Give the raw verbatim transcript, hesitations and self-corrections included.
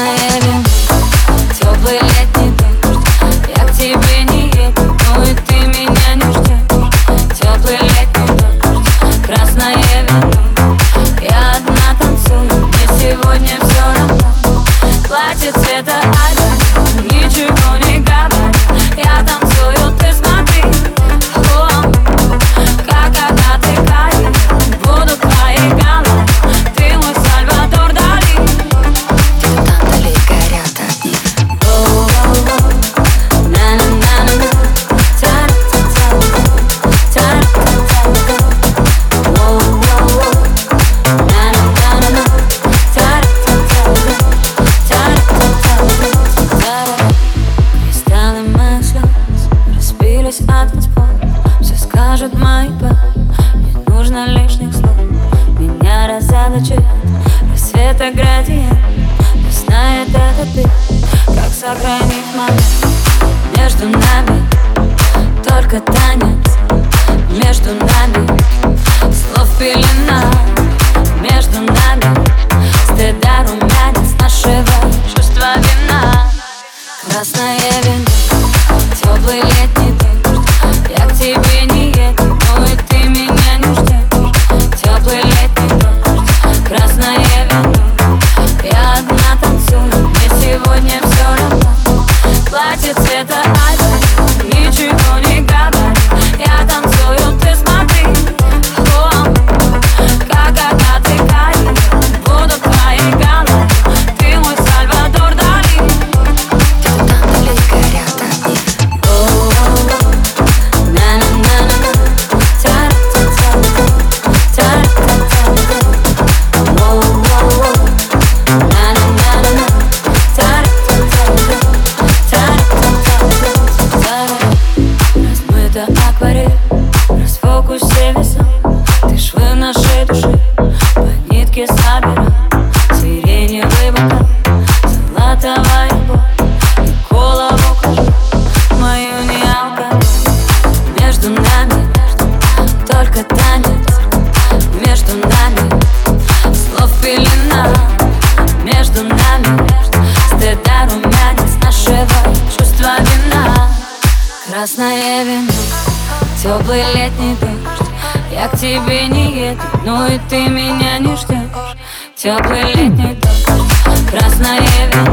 Красное вино, теплый летний дождь. Я к тебе не еду, ну и ты меня не ждешь. Теплый летний дождь, красное вино. Я одна танцую, мне сегодня все равно. Платье цвета айва, ничего не говори. Я танцую, ты смотри. О, как одна ты кайф, буду твоей головой. Ты мой Сальвадор Дали. Где-то там вдали горят огни. Кристаллы моих слез разбились от танцпол. Все скажут мои пары, не нужно лишних слов. Меня раззадачит рассвета градиент. Пусть знает этот бит, как сохранить момент. Между нами только танец, между нами слов пелена. Между нами стыда румянец нашего чувства вина. Красное вино, теплый летний дождь. Я к тебе не еду, ну и ты меня не ждешь. Теплый летний дождь, красное вино. Я одна танцую, мне сегодня все равно. Платье цвета айва, ничего не говори. Я танцую, ты смотри. О, как одна ты кайф, буду твоей головой. Ты мой Сальвадор Дали. Где-то там вдали горят огни. Размыта акварель, расфокусе весом. Ты швы нашей души по нитке собирай. Сиреневый бокал, золотовая боль. И голову кружу, мою не алкоголь. Между нами только танец, между нами слов пелена. Между нами стыда румянец нашего чувства вина. Красное вино, теплый летний дождь. Я к тебе не еду, ну и ты меня не ждешь. Теплый летний дождь, красное вино.